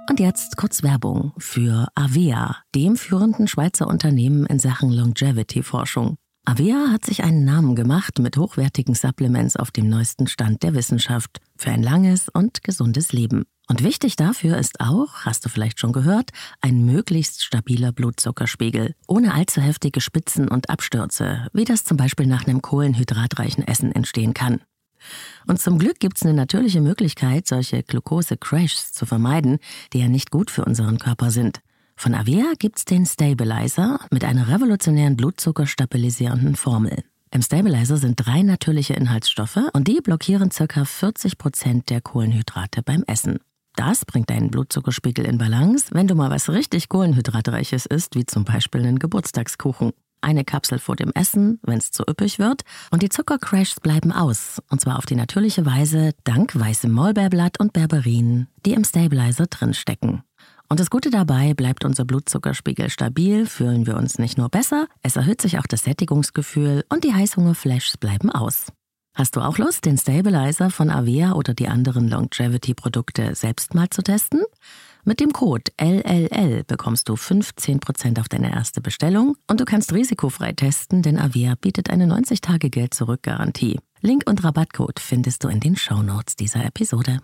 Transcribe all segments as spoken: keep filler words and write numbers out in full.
Und jetzt kurz Werbung für Avea, dem führenden Schweizer Unternehmen in Sachen Longevity-Forschung. Avea hat sich einen Namen gemacht mit hochwertigen Supplements auf dem neuesten Stand der Wissenschaft für ein langes und gesundes Leben. Und wichtig dafür ist auch, hast du vielleicht schon gehört, ein möglichst stabiler Blutzuckerspiegel, ohne allzu heftige Spitzen und Abstürze, wie das zum Beispiel nach einem kohlenhydratreichen Essen entstehen kann. Und zum Glück gibt es eine natürliche Möglichkeit, solche Glucose-Crashs zu vermeiden, die ja nicht gut für unseren Körper sind. Von Avea gibt's den Stabilizer mit einer revolutionären blutzuckerstabilisierenden Formel. Im Stabilizer sind drei natürliche Inhaltsstoffe und die blockieren ca. vierzig Prozent der Kohlenhydrate beim Essen. Das bringt deinen Blutzuckerspiegel in Balance, wenn du mal was richtig Kohlenhydratreiches isst, wie zum Beispiel einen Geburtstagskuchen. Eine Kapsel vor dem Essen, wenn es zu üppig wird, und die Zuckercrashs bleiben aus, und zwar auf die natürliche Weise dank weißem Maulbeerblatt und Berberin, die im Stabilizer drinstecken. Und das Gute dabei, bleibt unser Blutzuckerspiegel stabil, fühlen wir uns nicht nur besser, es erhöht sich auch das Sättigungsgefühl und die Heißhungerflashs bleiben aus. Hast du auch Lust, den Stabilizer von Avea oder die anderen Longevity-Produkte selbst mal zu testen? Mit dem Code L L L bekommst du fünfzehn Prozent auf deine erste Bestellung und du kannst risikofrei testen, denn Avea bietet eine neunzig Tage Geld-Zurück-Garantie. Link und Rabattcode findest du in den Shownotes dieser Episode.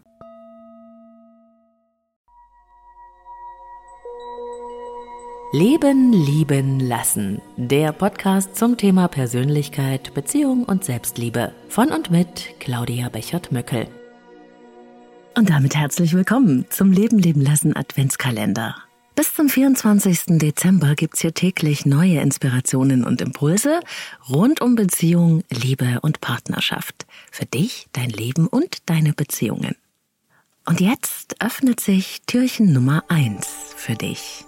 Leben, lieben, lassen. Der Podcast zum Thema Persönlichkeit, Beziehung und Selbstliebe. Von und mit Claudia Bechert-Möckel. Und damit herzlich willkommen zum Leben, leben, lassen Adventskalender. Bis zum vierundzwanzigsten Dezember gibt's hier täglich neue Inspirationen und Impulse rund um Beziehung, Liebe und Partnerschaft. Für dich, dein Leben und deine Beziehungen. Und jetzt öffnet sich Türchen Nummer eins für dich.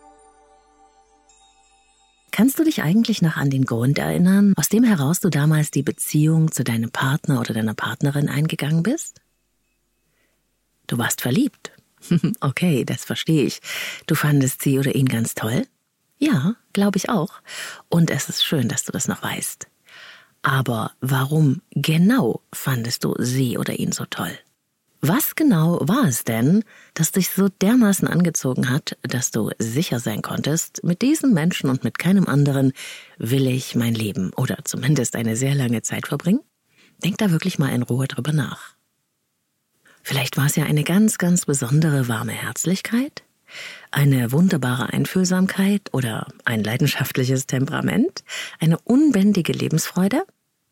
Kannst du dich eigentlich noch an den Grund erinnern, aus dem heraus du damals die Beziehung zu deinem Partner oder deiner Partnerin eingegangen bist? Du warst verliebt. Okay, das verstehe ich. Du fandest sie oder ihn ganz toll? Ja, glaube ich auch. Und es ist schön, dass du das noch weißt. Aber warum genau fandest du sie oder ihn so toll? Was genau war es denn, das dich so dermaßen angezogen hat, dass du sicher sein konntest, mit diesem Menschen und mit keinem anderen will ich mein Leben oder zumindest eine sehr lange Zeit verbringen? Denk da wirklich mal in Ruhe drüber nach. Vielleicht war es ja eine ganz, ganz besondere warme Herzlichkeit, eine wunderbare Einfühlsamkeit oder ein leidenschaftliches Temperament, eine unbändige Lebensfreude?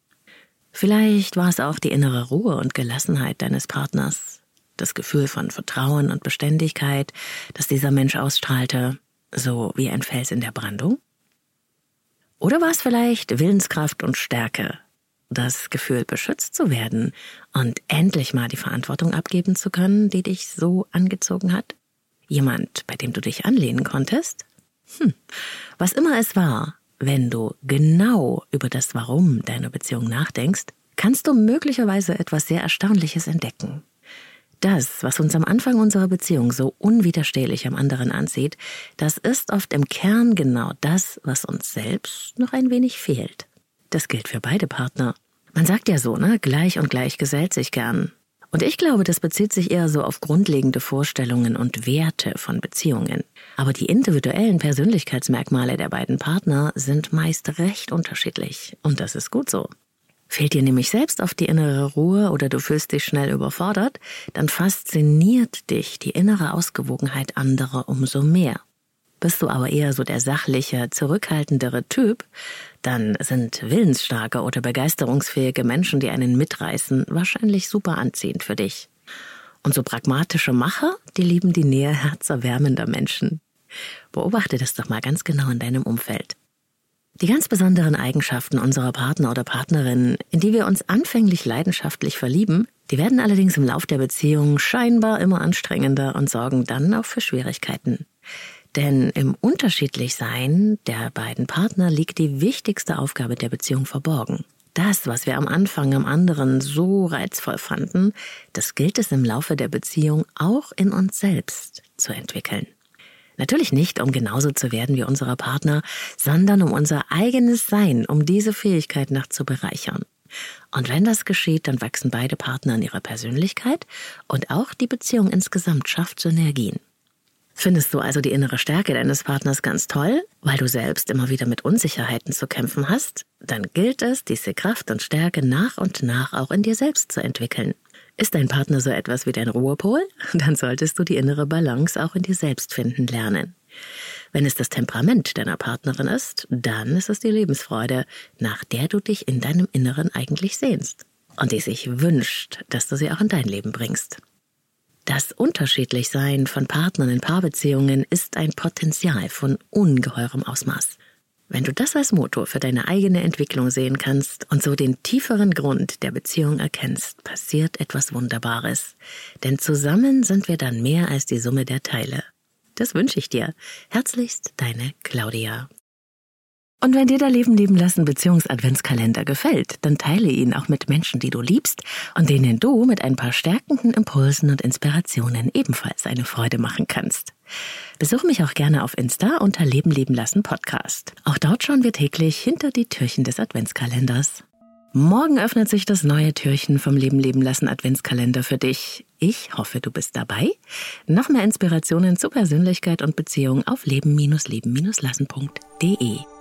Vielleicht war es auch die innere Ruhe und Gelassenheit deines Partners, das Gefühl von Vertrauen und Beständigkeit, das dieser Mensch ausstrahlte, so wie ein Fels in der Brandung? Oder war es vielleicht Willenskraft und Stärke, das Gefühl, beschützt zu werden und endlich mal die Verantwortung abgeben zu können, die dich so angezogen hat? Jemand, bei dem du dich anlehnen konntest? Hm, was immer es war, wenn du genau über das Warum deiner Beziehung nachdenkst, kannst du möglicherweise etwas sehr Erstaunliches entdecken. Das, was uns am Anfang unserer Beziehung so unwiderstehlich am anderen anzieht, das ist oft im Kern genau das, was uns selbst noch ein wenig fehlt. Das gilt für beide Partner. Man sagt ja so, ne, gleich und gleich gesellt sich gern. Und ich glaube, das bezieht sich eher so auf grundlegende Vorstellungen und Werte von Beziehungen. Aber die individuellen Persönlichkeitsmerkmale der beiden Partner sind meist recht unterschiedlich. Und das ist gut so. Fehlt dir nämlich selbst oft die innere Ruhe oder du fühlst dich schnell überfordert, dann fasziniert dich die innere Ausgewogenheit anderer umso mehr. Bist du aber eher so der sachliche, zurückhaltendere Typ, dann sind willensstarke oder begeisterungsfähige Menschen, die einen mitreißen, wahrscheinlich super anziehend für dich. Und so pragmatische Macher, die lieben die Nähe herzerwärmender Menschen. Beobachte das doch mal ganz genau in deinem Umfeld. Die ganz besonderen Eigenschaften unserer Partner oder Partnerin, in die wir uns anfänglich leidenschaftlich verlieben, die werden allerdings im Lauf der Beziehung scheinbar immer anstrengender und sorgen dann auch für Schwierigkeiten. Denn im Unterschiedlichsein der beiden Partner liegt die wichtigste Aufgabe der Beziehung verborgen. Das, was wir am Anfang am anderen so reizvoll fanden, das gilt es im Laufe der Beziehung auch in uns selbst zu entwickeln. Natürlich nicht, um genauso zu werden wie unsere Partner, sondern um unser eigenes Sein, um diese Fähigkeit noch zu bereichern. Und wenn das geschieht, dann wachsen beide Partner in ihrer Persönlichkeit und auch die Beziehung insgesamt schafft Synergien. Findest du also die innere Stärke deines Partners ganz toll, weil du selbst immer wieder mit Unsicherheiten zu kämpfen hast? Dann gilt es, diese Kraft und Stärke nach und nach auch in dir selbst zu entwickeln. Ist dein Partner so etwas wie dein Ruhepol? Dann solltest du die innere Balance auch in dir selbst finden lernen. Wenn es das Temperament deiner Partnerin ist, dann ist es die Lebensfreude, nach der du dich in deinem Inneren eigentlich sehnst und die sich wünscht, dass du sie auch in dein Leben bringst. Das Unterschiedlichsein von Partnern in Paarbeziehungen ist ein Potenzial von ungeheurem Ausmaß. Wenn du das als Motor für deine eigene Entwicklung sehen kannst und so den tieferen Grund der Beziehung erkennst, passiert etwas Wunderbares. Denn zusammen sind wir dann mehr als die Summe der Teile. Das wünsche ich dir. Herzlichst, deine Claudia. Und wenn dir der Leben leben lassen Beziehungs-Adventskalender gefällt, dann teile ihn auch mit Menschen, die du liebst und denen du mit ein paar stärkenden Impulsen und Inspirationen ebenfalls eine Freude machen kannst. Besuch mich auch gerne auf Insta unter Leben leben lassen Podcast. Auch dort schauen wir täglich hinter die Türchen des Adventskalenders. Morgen öffnet sich das neue Türchen vom Leben leben lassen Adventskalender für dich. Ich hoffe, du bist dabei. Noch mehr Inspirationen zu Persönlichkeit und Beziehung auf leben leben lassen punkt de.